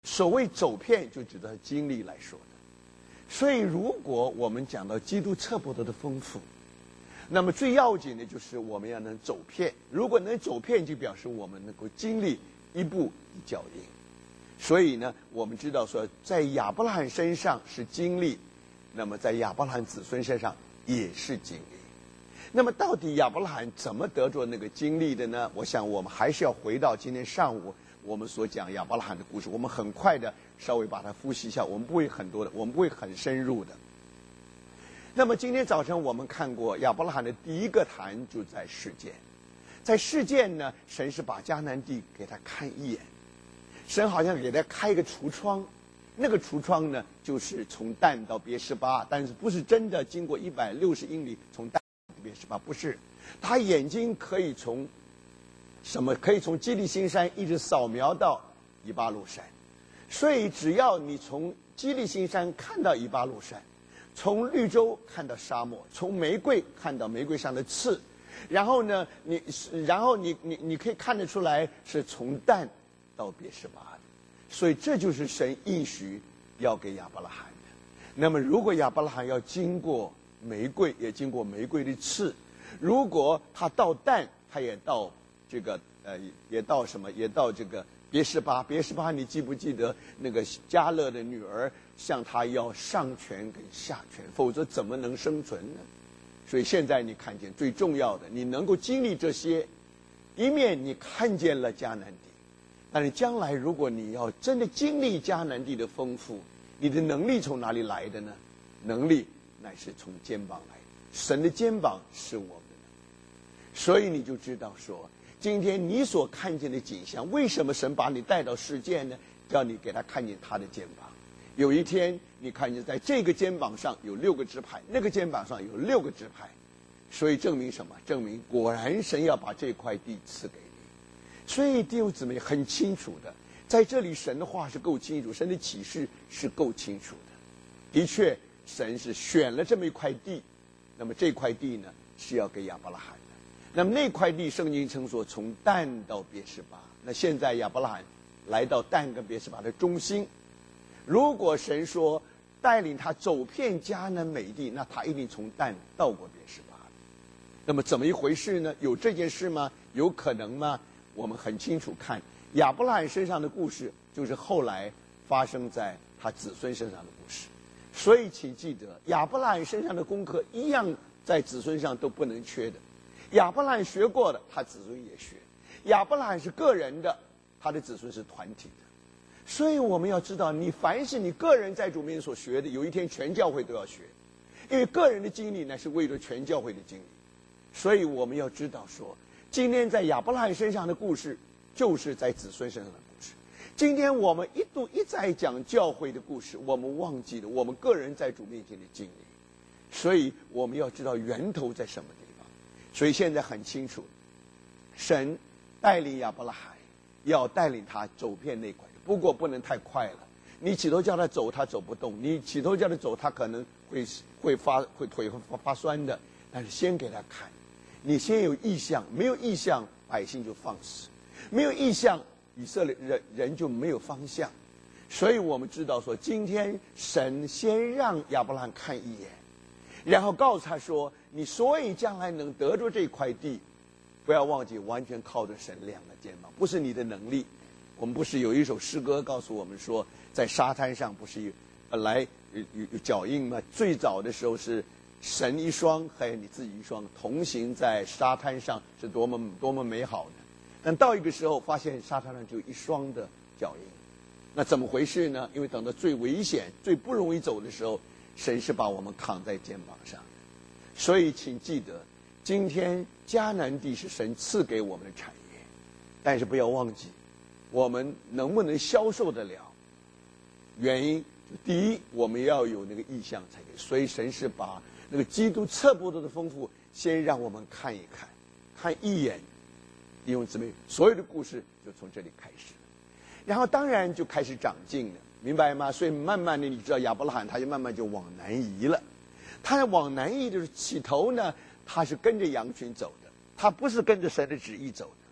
所谓走遍，就指的经历来说的。所以，如果我们讲到基督测不得的丰富，那么最要紧的就是我们要能走遍。如果能走遍，就表示我们能够经历一步一脚印。所以呢，我们知道说，在亚伯拉罕身上是经历，那么在亚伯拉罕子孙身上也是经历。那么，到底亚伯拉罕怎么得着那个经历的呢？我想，我们还是要回到今天上午我们所讲亚伯拉罕的故事。我们很快的稍微把它复习一下，我们不会很多的，我们不会很深入的。那么今天早晨我们看过亚伯拉罕的第一个坛就在示剑，在示剑呢，神是把迦南地给他看一眼，神好像给他开一个橱窗，那个橱窗呢就是从但到别是巴，但是不是真的经过160英里从但到别是巴，不是，他眼睛可以从什么？可以从基利心山一直扫描到以巴路山，所以只要你从基利心山看到以巴路山，从绿洲看到沙漠，从玫瑰看到玫瑰上的刺，然后呢，你可以看得出来是从但到别是巴的，所以这就是神应许要给亚伯拉罕的。那么，如果亚伯拉罕要经过玫瑰，也经过玫瑰的刺；如果他到但，他也到也到什么？也到这个别是巴。别是巴，你记不记得那个迦勒的女儿向他要上权跟下权，否则怎么能生存呢？所以现在你看见最重要的，你能够经历这些，一面你看见了迦南地，但是将来如果你要真的经历迦南地的丰富，你的能力从哪里来的呢？能力乃是从肩膀来的，神的肩膀是我们的能力。所以你就知道说，今天你所看见的景象，为什么神把你带到世界呢？叫你给他看见他的肩膀。有一天你看见在这个肩膀上有6个支派，那个肩膀上有6个支派，所以证明什么？证明果然神要把这块地赐给你。所以弟兄姊妹很清楚的，在这里神的话是够清楚，神的启示是够清楚的。的确，神是选了这么一块地，那么这块地呢是要给亚伯拉罕的。那么那块地圣经称作从但到别是巴。那现在亚伯拉罕来到但跟别是巴的中心，如果神说带领他走遍迦南美地，那他一定从但到过别是巴。那么怎么一回事呢？有这件事吗？有可能吗？我们很清楚看亚伯拉罕身上的故事，就是后来发生在他子孙身上的故事。所以请记得，亚伯拉罕身上的功课一样在子孙上都不能缺的。亚伯拉罕学过的，他子孙也学。亚伯拉罕是个人的，他的子孙是团体的。所以我们要知道，你凡是你个人在主面前所学的，有一天全教会都要学，因为个人的经历呢是为了全教会的经历。所以我们要知道说，今天在亚伯拉罕身上的故事，就是在子孙身上的故事。今天我们一再讲教会的故事，我们忘记了我们个人在主面前的经历。所以我们要知道源头在什么地方。所以现在很清楚，神带领亚伯拉罕，要带领他走遍那块，不过不能太快了。你起头叫他走，他走不动；你起头叫他走，他可能会腿会发酸的。但是先给他看，你先有意向，没有意向，百姓就放肆；没有意向，以色列人就没有方向。所以我们知道说，今天神先让亚伯拉罕看一眼，然后告诉他说，你所以将来能得着这块地，不要忘记完全靠着神2个肩膀，不是你的能力。我们不是有一首诗歌告诉我们说，在沙滩上不是本来有脚印吗？最早的时候是神一双还有你自己一双同行在沙滩上，是多么美好的。但到一个时候发现沙滩上就一双的脚印，那怎么回事呢？因为等到最危险最不容易走的时候，神是把我们扛在肩膀上的。所以请记得，今天迦南地是神赐给我们的产业，但是不要忘记我们能不能销售得了。原因第一，我们要有那个意向才可以。所以神是把那个基督测不得的丰富先让我们看一看，看一眼。弟兄姊妹，所有的故事就从这里开始了，然后当然就开始长进了，明白吗？所以慢慢的，你知道亚伯拉罕他就慢慢就往南移了。他往南移就是起头呢，他是跟着羊群走的，他不是跟着神的旨意走的。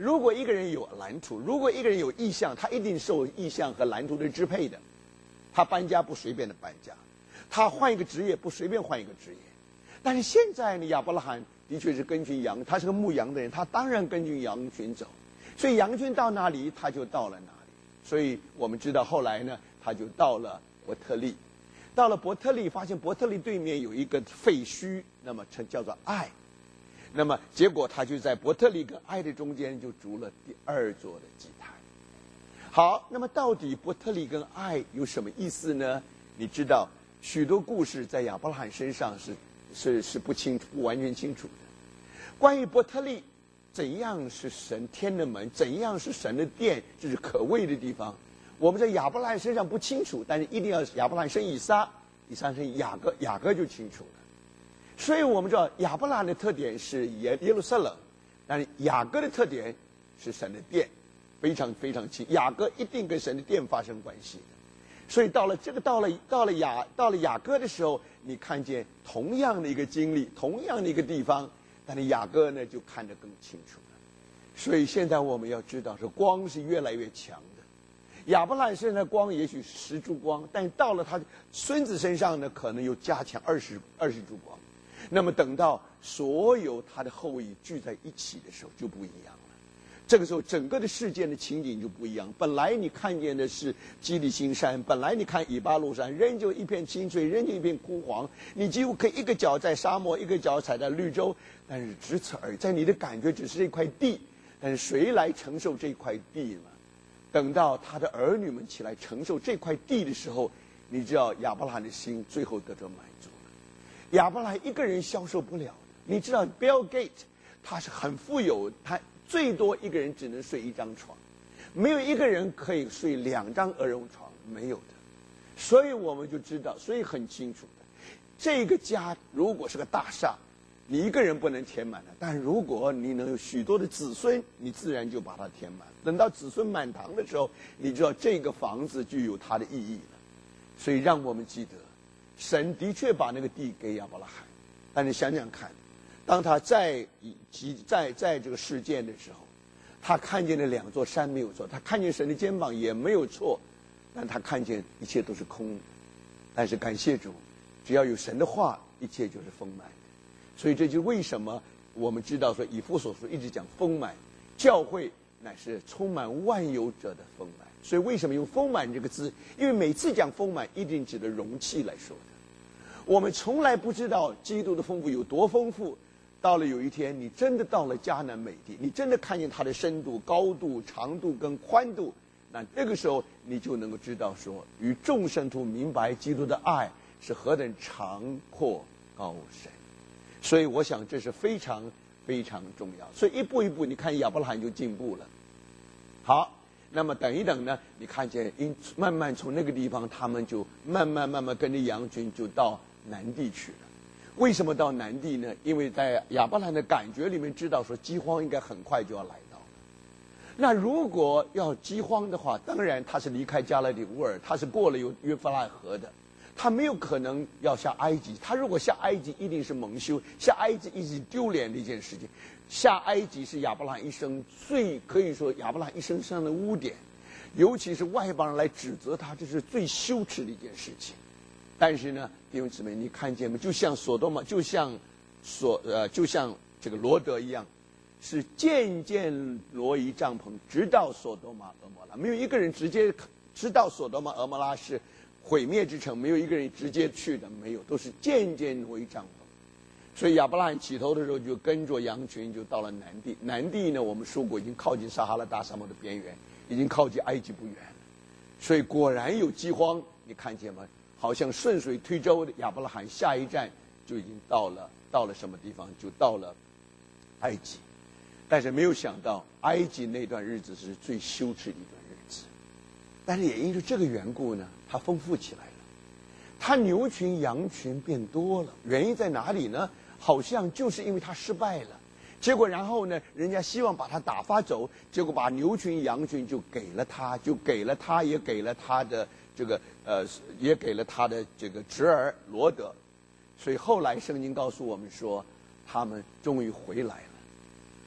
如果一个人有蓝图，如果一个人有意向，他一定受意向和蓝图的支配的。他搬家不随便的搬家，他换一个职业不随便换一个职业。但是现在呢，亚伯拉罕的确是根据羊，他是个牧羊的人，他当然根据羊群走。所以羊群到哪里，他就到了哪里。所以我们知道后来呢，他就到了伯特利。到了伯特利，发现伯特利对面有一个废墟，那么叫做爱。那么结果他就在伯特利跟爱的中间就筑了第2座的祭坛。好，那么到底伯特利跟爱有什么意思呢？你知道许多故事在亚伯拉罕身上是不完全清楚的。关于伯特利怎样是神天的门，怎样是神的殿，这是可畏的地方，我们在亚伯拉罕身上不清楚，但是一定要亚伯拉罕生以撒，以撒生雅各，雅各就清楚了。所以我们知道亚伯拉罕的特点是耶路撒冷，但是雅各的特点是神的殿，非常非常清。雅各一定跟神的殿发生关系的。所以到了雅各的时候，你看见同样的一个经历，同样的一个地方，但是雅各呢就看得更清楚了。所以现在我们要知道，说光是越来越强的。亚伯拉罕身上的光也许是10柱光，但到了他孙子身上呢，可能又加强20柱光。那么等到所有他的后裔聚在一起的时候，就不一样了。这个时候整个的事件的情景就不一样。本来你看见的是基利心山，本来你看以巴路山，仍旧一片青翠，仍旧一片枯黄，你几乎可以一个脚在沙漠，一个脚踩在绿洲，但是只此而已。在你的感觉只是这块地，但是谁来承受这块地呢？等到他的儿女们起来承受这块地的时候，你知道亚伯拉罕的心最后得到满足了。亚伯拉罕一个人消受不了的。你知道 Bill Gates 他是很富有，他最多一个人只能睡1张床，没有一个人可以睡2张儿童床，没有的。所以我们就知道，所以很清楚的，这个家如果是个大厦，你一个人不能填满的，但如果你能有许多的子孙，你自然就把它填满。等到子孙满堂的时候，你知道这个房子就有它的意义了。所以让我们记得，神的确把那个地给亚伯拉罕，但你想想看，当他在这个事件的时候，他看见了2座山没有错，他看见神的肩膀也没有错，但他看见一切都是空的。但是感谢主，只要有神的话，一切就是丰满的。所以这就是为什么我们知道说以弗所书一直讲丰满，教会乃是充满万有者的丰满。所以为什么用丰满这个字？因为每次讲丰满一定指的容器来说的。我们从来不知道基督的丰富有多丰富，到了有一天你真的到了迦南美地，你真的看见它的深度、高度、长度跟宽度，那个时候你就能够知道说，与众圣徒明白基督的爱是何等长阔高深。所以我想这是非常非常重要。所以一步一步你看亚伯拉罕就进步了。好，那么等一等呢，你看见慢慢从那个地方他们就慢慢跟着羊群就到南地去了。为什么到南地呢？因为在亚伯拉罕的感觉里面知道说饥荒应该很快就要来到了。那如果要饥荒的话，当然他是离开加勒底乌尔，他是过了约弗拉河的，他没有可能要下埃及。他如果下埃及一定是蒙羞，下埃及一定是丢脸的一件事情。下埃及是亚伯拉罕一生可以说亚伯拉罕一生上的污点，尤其是外邦人来指责他，这是最羞耻的一件事情。但是呢，弟兄姊妹，你看见吗？就像所多玛，就像这个罗德一样，是渐渐挪移帐篷，直到所多玛俄摩拉。没有一个人直接知道所多玛俄摩拉是毁灭之城，没有一个人直接去的，没有，都是渐渐挪移帐篷。所以亚伯拉罕起头的时候就跟着羊群就到了南地。南地呢，我们说过已经靠近撒哈拉大沙漠的边缘，已经靠近埃及不远了。所以果然有饥荒，你看见吗？好像顺水推舟的，亚伯拉罕下一站就已经到了什么地方？就到了埃及。但是没有想到，埃及那段日子是最羞耻的一段日子。但是也因为这个缘故呢，它丰富起来了，它牛群羊群变多了。原因在哪里呢？好像就是因为他失败了。结果然后呢，人家希望把他打发走，结果把牛群羊群就给了他，也给了他的也给了他的这个侄儿罗德。所以后来圣经告诉我们说，他们终于回来了。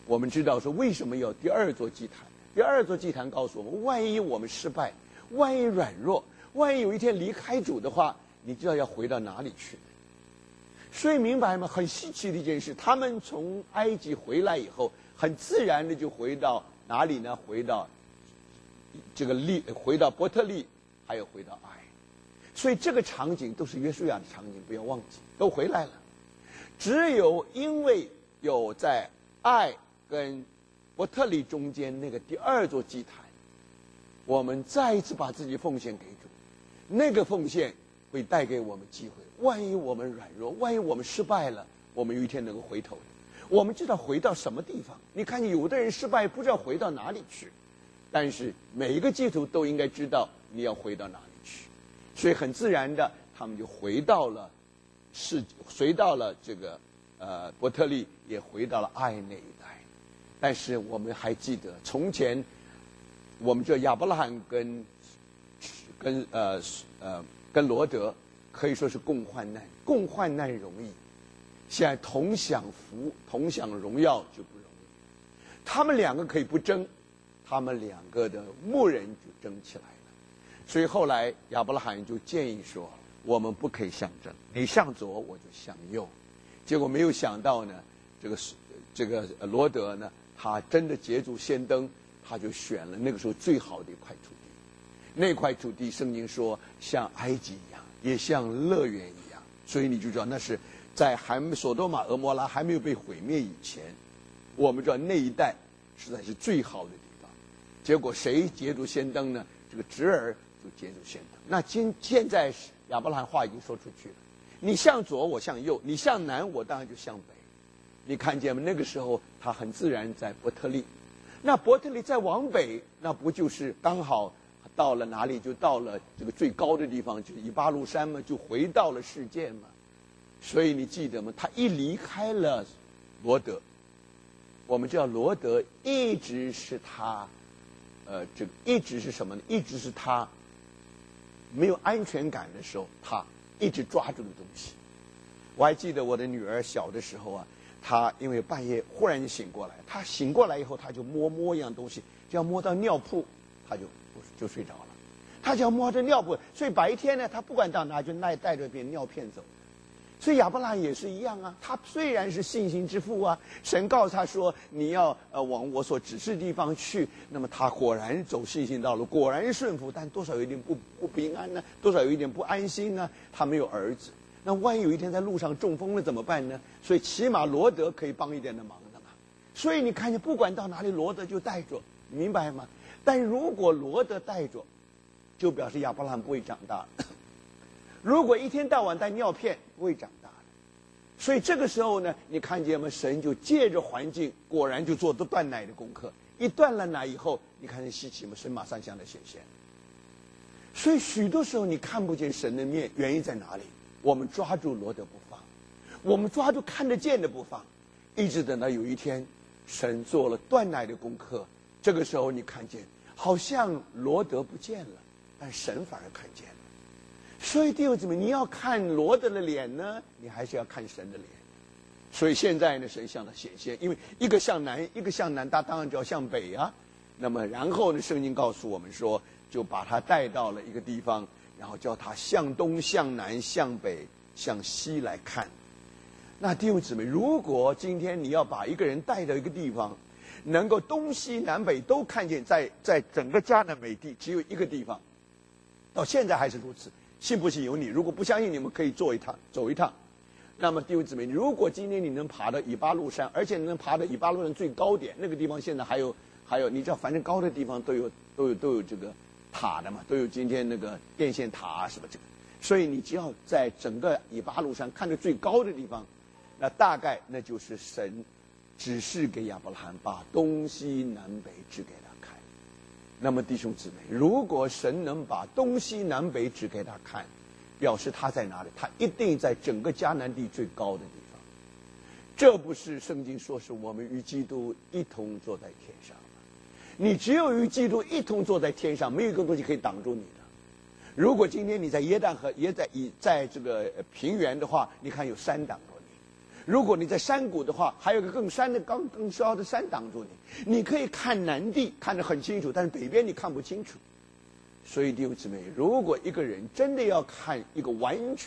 我们知道说为什么要第二座祭坛？第二座祭坛告诉我们，万一我们失败，万一软弱，万一有一天离开主的话，你知道要回到哪里去？所以明白吗？很稀奇的一件事，他们从埃及回来以后，很自然的就回到哪里呢？回到回到伯特利，还有回到爱。所以这个场景都是约书亚的场景，不要忘记，都回来了。只有因为有在爱跟伯特利中间那个第二座祭坛，我们再一次把自己奉献给主，那个奉献会带给我们机会。万一我们软弱，万一我们失败了，我们有一天能够回头的。我们知道回到什么地方。你看，有的人失败不知道回到哪里去，但是每一个基督徒都应该知道你要回到哪里去。所以很自然的，他们就回到了这个伯特利，也回到了爱那一带。但是我们还记得，从前我们这亚伯拉罕跟罗德可以说是共患难，共患难容易，现在同享福、同享荣耀就不容易。他们两个可以不争，他们两个的牧人就争起来了。所以后来亚伯拉罕就建议说，我们不可以相争，你向左我就向右。结果没有想到呢，这个罗德呢，他真的捷足先登，他就选了那个时候最好的一块土地。那块土地圣经说像埃及一样，也像乐园一样。所以你就知道那是在索多玛俄摩拉还没有被毁灭以前，我们知道那一带实在是最好的地方。结果谁捷足先登呢？这个侄儿就捷足先登。那现在亚伯拉罕话已经说出去了，你向左我向右，你向南我当然就向北。你看见吗？那个时候他很自然在伯特利，那伯特利再往北，那不就是刚好到了哪里？就到了这个最高的地方，就是以巴路山嘛，就回到了世界嘛。所以你记得吗？他一离开了罗德，我们知道罗德一直是他，这个一直是什么呢？一直是他没有安全感的时候，他一直抓住的东西。我还记得我的女儿小的时候啊，她因为半夜忽然就醒过来，她醒过来以后，她就摸一样东西，就要摸到尿布，她就睡着了。她就要摸着尿布，所以白天呢，她不管到哪就带着片尿片走。所以亚伯拉罕也是一样啊，他虽然是信心之父啊，神告诉他说你要往我所指示的地方去，那么他果然走信心道路，果然顺服，但多少有一点不平安呢，多少有一点不安心呢。他没有儿子，那万一有一天在路上中风了怎么办呢？所以起码罗德可以帮一点的忙的嘛。所以你看见不管到哪里，罗德就带着，你明白吗？但如果罗德带着，就表示亚伯拉罕不会长大。如果一天到晚带尿片，不会长大的。所以这个时候呢，你看见吗？神就借着环境，果然就做断奶的功课。一断了奶以后，你看见稀奇吗？神马上向他显现。所以许多时候你看不见神的面，原因在哪里？我们抓住罗德不放，我们抓住看得见的不放，一直等到有一天，神做了断奶的功课。这个时候你看见，好像罗德不见了，但神反而看见了。所以弟兄姊妹，你要看罗德的脸呢，你还是要看神的脸。所以现在呢，神向他显现，因为一个向南，一个向南，他当然就要向北啊。那么然后呢，圣经告诉我们说，就把他带到了一个地方，然后叫他向东、向南、向北、向西来看。那弟兄姊妹，如果今天你要把一个人带到一个地方，能够东西南北都看见，在整个迦南美地只有一个地方，到现在还是如此。信不信由你，如果不相信，你们可以走一趟。那么弟兄姊妹，如果今天你能爬到以巴路山，而且能爬到以巴路山最高点，那个地方现在还有，你知道，反正高的地方都有这个塔的嘛，都有今天那个电线塔啊什么这个。所以你只要在整个以巴路山看着最高的地方，那大概那就是神指示给亚伯拉罕把东西南北指给他看。那么弟兄姊妹，如果神能把东西南北指给他看，表示他在哪里？他一定在整个迦南地最高的地方。这不是圣经说是我们与基督一同坐在天上吗？你只有与基督一同坐在天上，没有一个东西可以挡住你的。如果今天你在约旦河，也在这个平原的话，你看有山挡着你； 如果你在山谷的话，还有个更高的山挡住你，你可以看南地看得很清楚，但是北边你看不清楚。所以弟兄姊妹，如果一个人真的要看一个完全